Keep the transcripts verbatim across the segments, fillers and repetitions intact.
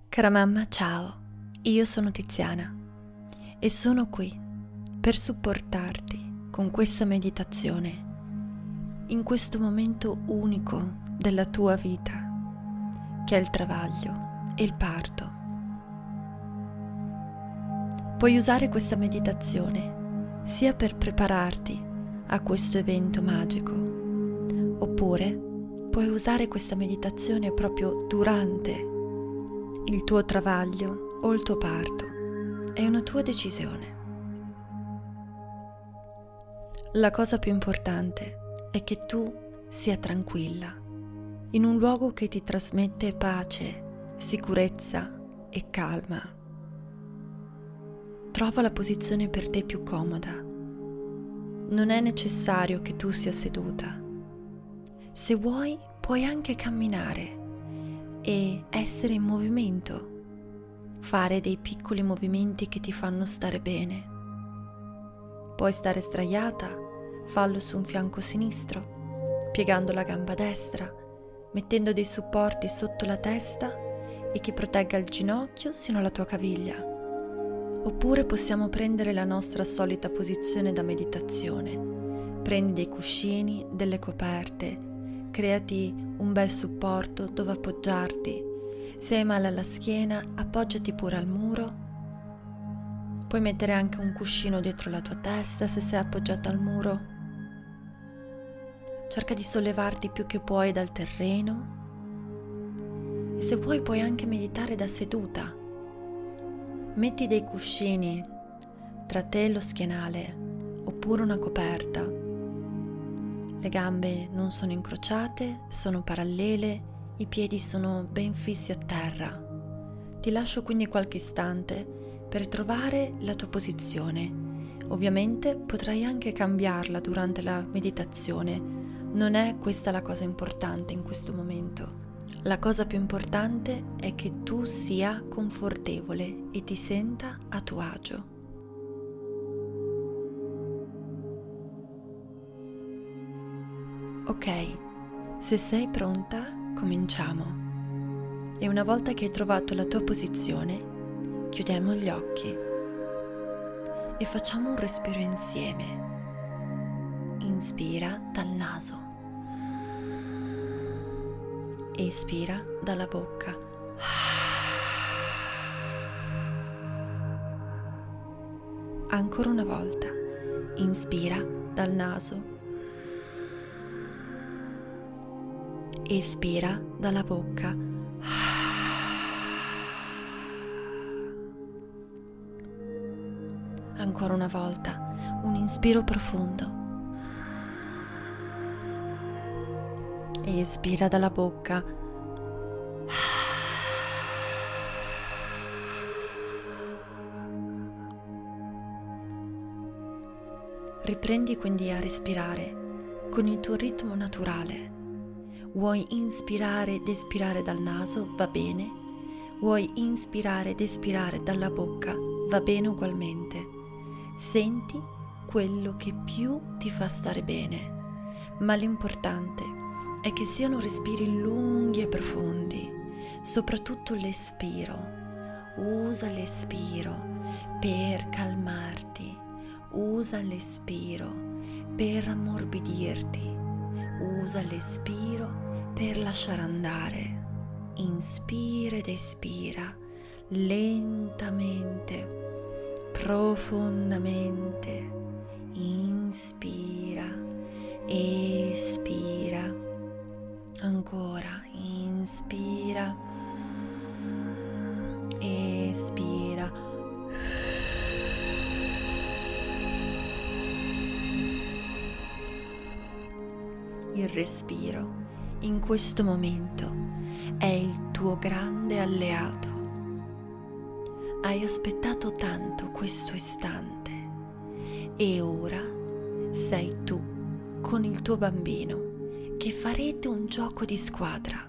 Cara mamma, ciao, io sono Tiziana e sono qui per supportarti con questa meditazione in questo momento unico della tua vita, che è il travaglio e il parto. Puoi usare questa meditazione sia per prepararti a questo evento magico, oppure puoi usare questa meditazione proprio durante il tuo travaglio o il tuo parto. È una tua decisione. La cosa più importante è che tu sia tranquilla, in un luogo che ti trasmette pace, sicurezza e calma. Trova la posizione per te più comoda. Non è necessario che tu sia seduta. Se vuoi, puoi anche camminare e essere in movimento, fare dei piccoli movimenti che ti fanno stare bene. Puoi stare sdraiata, fallo su un fianco sinistro, piegando la gamba destra, mettendo dei supporti sotto la testa e che protegga il ginocchio sino alla tua caviglia. Oppure possiamo prendere la nostra solita posizione da meditazione. Prendi dei cuscini, delle coperte, creati un bel supporto dove appoggiarti. Se hai male alla schiena, appoggiati pure al muro. Puoi mettere anche un cuscino dietro la tua testa se sei appoggiata al muro. Cerca di sollevarti più che puoi dal terreno. E se vuoi puoi anche meditare da seduta. Metti dei cuscini tra te e lo schienale, oppure una coperta. Le gambe non sono incrociate, sono parallele, i piedi sono ben fissi a terra. Ti lascio quindi qualche istante per trovare la tua posizione. Ovviamente potrai anche cambiarla durante la meditazione. Non è questa la cosa importante in questo momento. La cosa più importante è che tu sia confortevole e ti senta a tuo agio. Ok, se sei pronta, cominciamo. E una volta che hai trovato la tua posizione, chiudiamo gli occhi e facciamo un respiro insieme. Inspira dal naso. Espira dalla bocca. Ancora una volta. Inspira dal naso. Espira dalla bocca. Ancora una volta. Un inspiro profondo. Espira dalla bocca. Riprendi quindi a respirare con il tuo ritmo naturale. Vuoi inspirare ed espirare dal naso? Va bene. Vuoi inspirare ed espirare dalla bocca? Va bene ugualmente. Senti quello che più ti fa stare bene, ma l'importante è che siano respiri lunghi e profondi, soprattutto l'espiro. Usa l'espiro per calmarti, usa l'espiro per ammorbidirti, usa l'espiro per lasciare andare. Inspira ed espira lentamente, profondamente. Inspira, espira. Ancora, inspira, espira. Il respiro in questo momento è il tuo grande alleato. Hai aspettato tanto questo istante e ora sei tu con il tuo bambino che farete un gioco di squadra.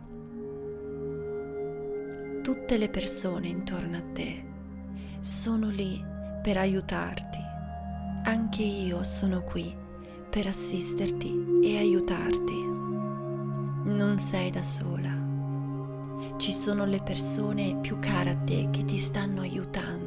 Tutte le persone intorno a te sono lì per aiutarti. Anche io sono qui per assisterti e aiutarti. Non sei da sola. ci sono le persone più care a te che ti stanno aiutando.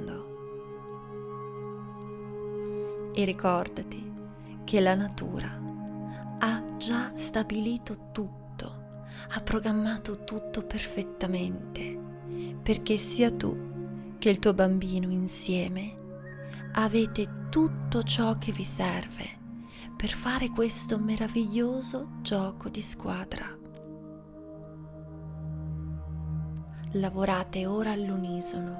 E ricordati che la natura ha già stabilito tutto, ha programmato tutto perfettamente, perché sia tu che il tuo bambino insieme avete tutto ciò che vi serve per fare questo meraviglioso gioco di squadra. Lavorate ora all'unisono.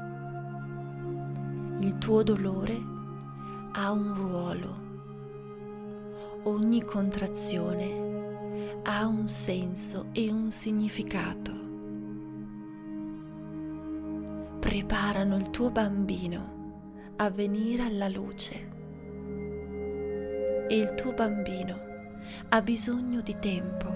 Il tuo dolore ha un ruolo. Ogni contrazione ha un senso e un significato. Preparano il tuo bambino a venire alla luce e il tuo bambino ha bisogno di tempo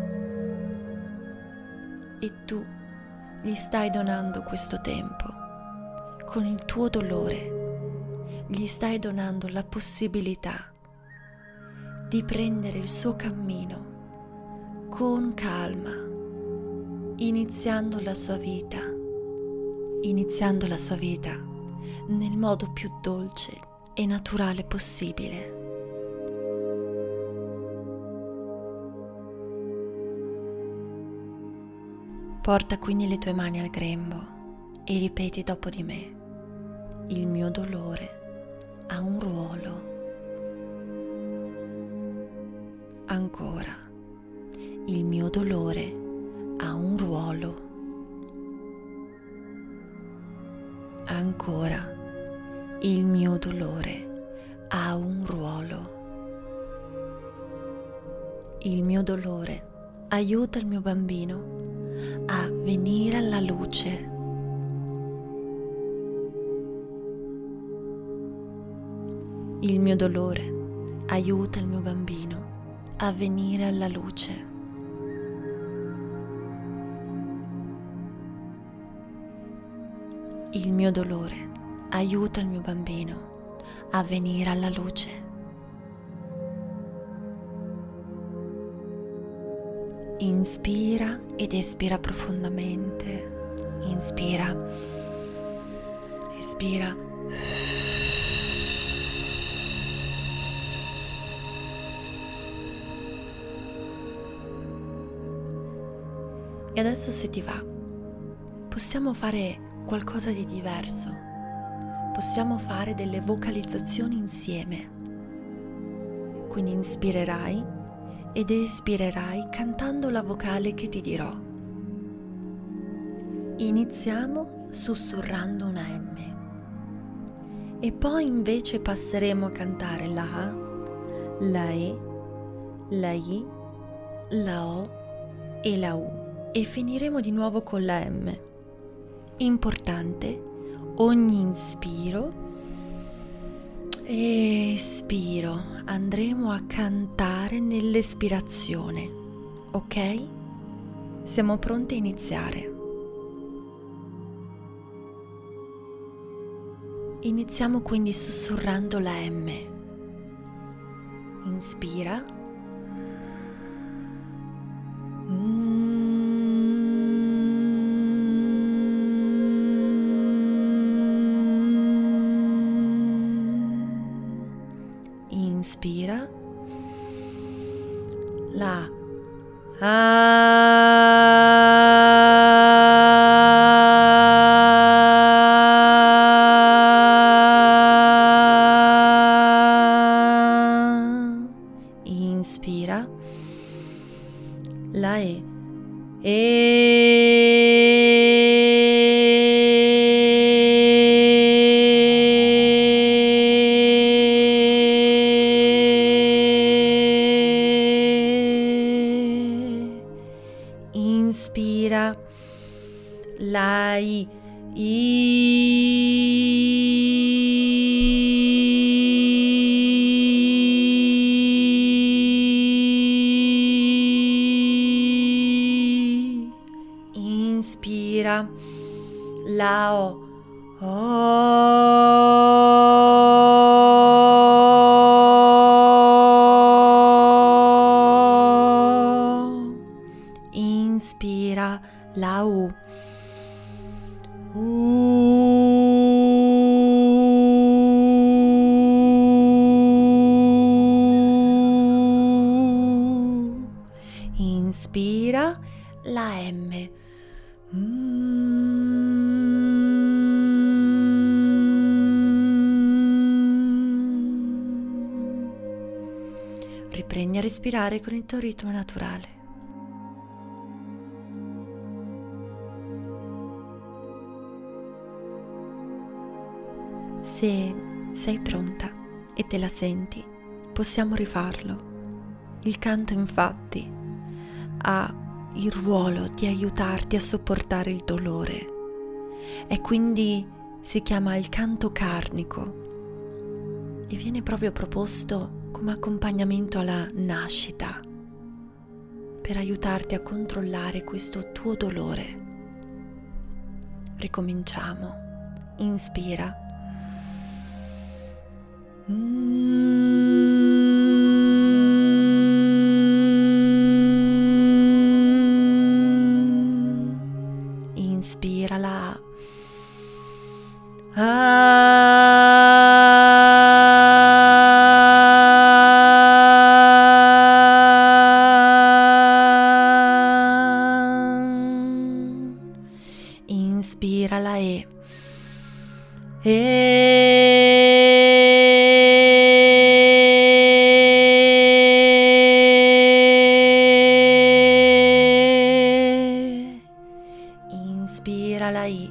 e tu gli stai donando questo tempo con il tuo dolore. Gli stai donando la possibilità di prendere il suo cammino con calma, iniziando la sua vita, iniziando la sua vita nel modo più dolce e naturale possibile. Porta quindi le tue mani al grembo e ripeti dopo di me: il mio dolore ha un ruolo. Ancora, il mio dolore ha un ruolo. Ancora, il mio dolore ha un ruolo. Il mio dolore aiuta il mio bambino a venire alla luce. Il mio dolore aiuta il mio bambino a venire alla luce. Il mio dolore aiuta il mio bambino a venire alla luce. Inspira ed espira profondamente. Inspira. Espira. E adesso, se ti va, possiamo fare qualcosa di diverso. Possiamo fare delle vocalizzazioni insieme. Quindi inspirerai ed espirerai cantando la vocale che ti dirò. Iniziamo sussurrando una M e poi invece passeremo a cantare la A, la E, la I, la O e la U. E finiremo di nuovo con la M. Importante, ogni inspiro e espiro andremo a cantare nell'espirazione, ok? Siamo pronti a iniziare. Iniziamo quindi sussurrando la M. Inspira. Inspira la A. Inspira la E. E. Inspira la I. I. Inspira la O. O. Inspira la U. U. Inspira la M. Riprendi a respirare con il tuo ritmo naturale. Se sei pronta e te la senti, possiamo rifarlo. Il canto, infatti, ha il ruolo di aiutarti a sopportare il dolore e quindi si chiama il canto carnico e viene proprio proposto come accompagnamento alla nascita per aiutarti a controllare questo tuo dolore. Ricominciamo. Inspira. Inspira la Inspira la E. E. Inspira la I.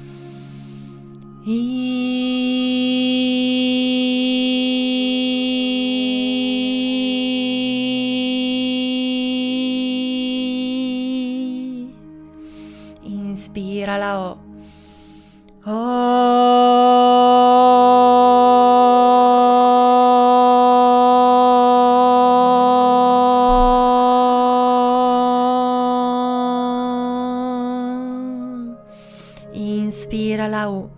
I. Inspira la O. Inspira la U.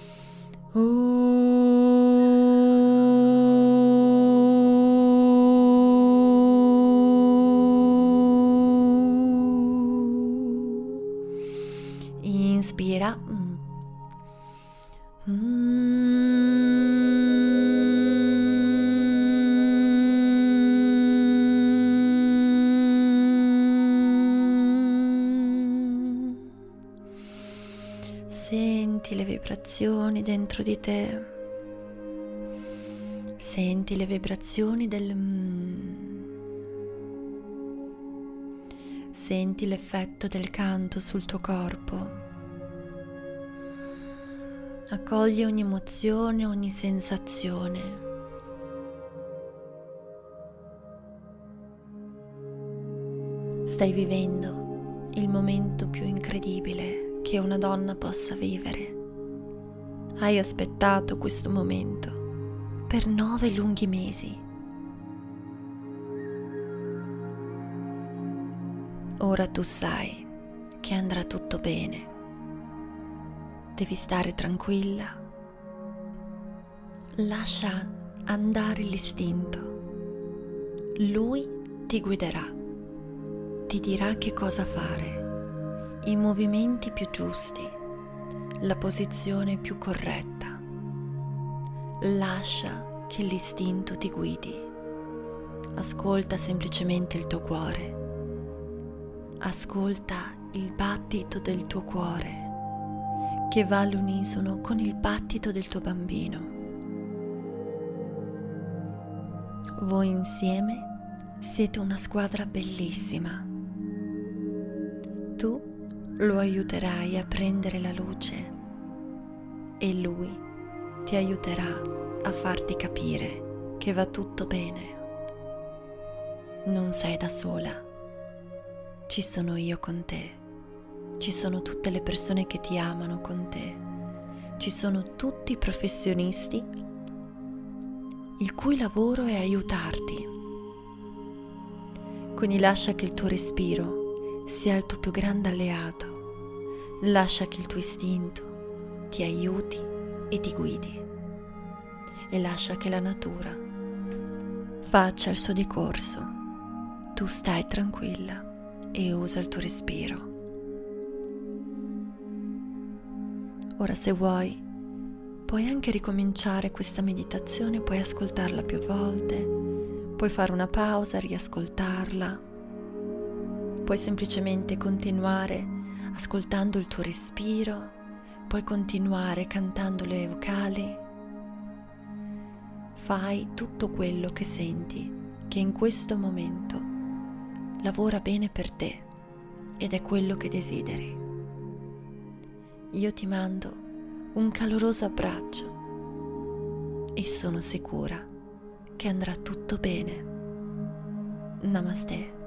Inspira. Senti le vibrazioni dentro di te, senti le vibrazioni del senti l'effetto del canto sul tuo corpo. Accogli ogni emozione, ogni sensazione. Stai vivendo il momento più incredibile che una donna possa vivere. Hai aspettato questo momento per nove lunghi mesi. Ora tu sai che andrà tutto bene. Devi stare tranquilla. Lascia andare l'istinto. Lui ti guiderà. Ti dirà che cosa fare, i movimenti più giusti, la posizione più corretta. Lascia che l'istinto ti guidi. Ascolta semplicemente il tuo cuore. Ascolta il battito del tuo cuore, che va all'unisono con il battito del tuo bambino. Voi insieme siete una squadra bellissima. Tu lo aiuterai a prendere la luce e lui ti aiuterà a farti capire che va tutto bene. Non sei da sola. Ci sono io con te. Ci sono tutte le persone che ti amano con te. Ci sono tutti i professionisti il cui lavoro è aiutarti. Quindi lascia che il tuo respiro sia il tuo più grande alleato. Lascia che il tuo istinto ti aiuti e ti guidi. E lascia che la natura faccia il suo decorso. Tu stai tranquilla e usa il tuo respiro. Ora, se vuoi, puoi anche ricominciare questa meditazione, puoi ascoltarla più volte, puoi fare una pausa, riascoltarla, puoi semplicemente continuare ascoltando il tuo respiro, puoi continuare cantando le vocali. Fai tutto quello che senti, che in questo momento lavora bene per te ed è quello che desideri. Io ti mando un caloroso abbraccio e sono sicura che andrà tutto bene. Namaste.